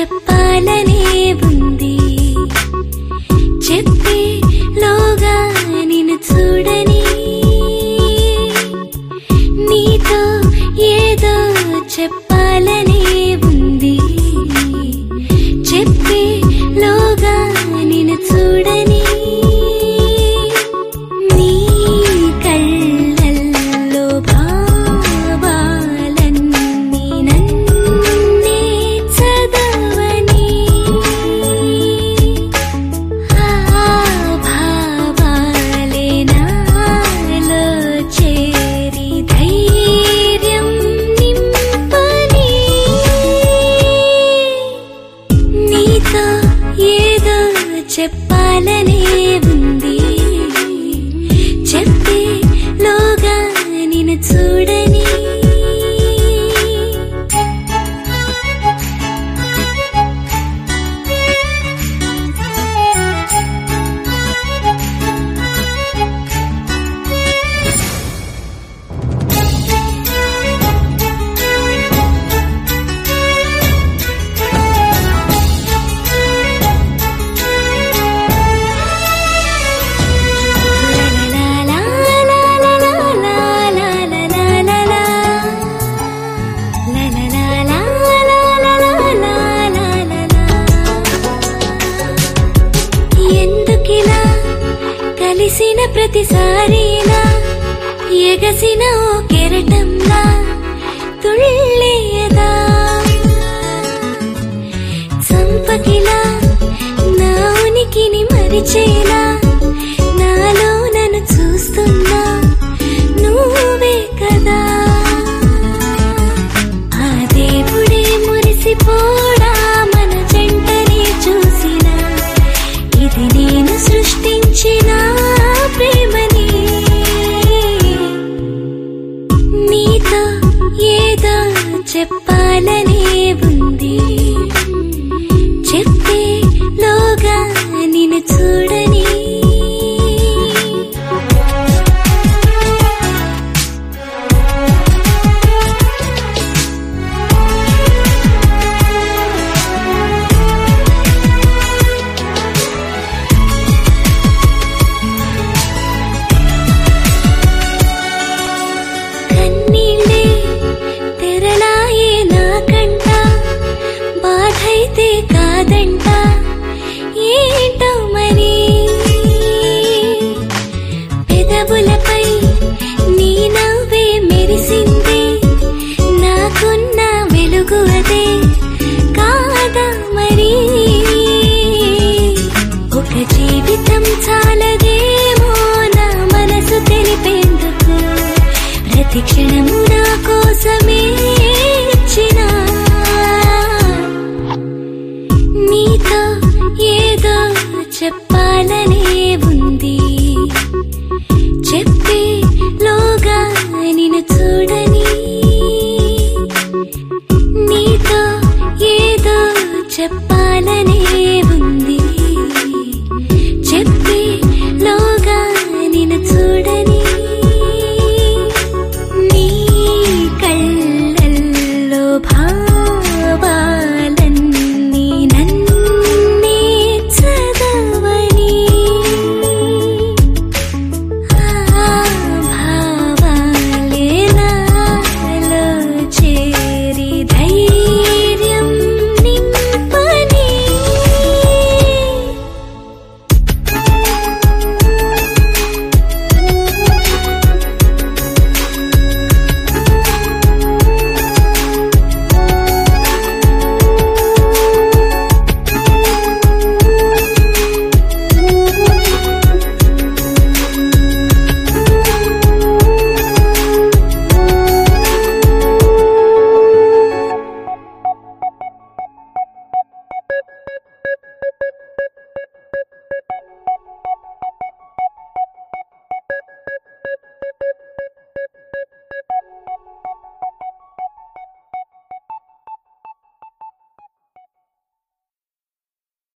చెప్పాలనే ఉంది. చెప్పేలోగా నిన్ను చూడని నీతో ఏదో చెప్పాలనే ఉంది. చెప్పేలోగా నిన్ను చూడని చెప్పాలనే ఉంది. చెప్పేలోగా నిన్ను చూడని కలిసిన ప్రతిసారినా ఎగసిన ఓ కెరటంలా తుళ్ళేయదా చంపకిలా నా ఉనికిని మరిచేలా నాలో నన్ను చూస్తున్నా నువ్వే కదా. ఆ దేవుడే మురిసిపోడా మన జంటని చూసినా ఇది నేను సృష్టించిన ప్రేమని. నీతో ఏదో చెప్పాలనే ఉంది. చెప్పేలోగా నిన్ను చూడని అయితే కాదంట ఏంటో మరి పెదవులపై నీ నవ్వే మెరిసింది నాకున్న వెలుగు అదే కాదా మరి. ఒక జీవితం చాలదేమో నా మనసు తెలిపేందుకు ప్రతి క్షణము నా కోసమే ఇచ్చినా నీతో ఏదో చెప్పాలనే ఉంది. చెప్పేలోగా నిన్ను చూడని నీతో ఏదో చెప్పాలనే ఉంది.